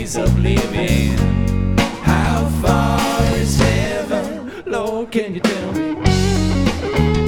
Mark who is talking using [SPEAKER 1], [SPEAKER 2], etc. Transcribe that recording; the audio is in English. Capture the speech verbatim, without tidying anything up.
[SPEAKER 1] ways of living. How far is heaven? Lord, can you tell me?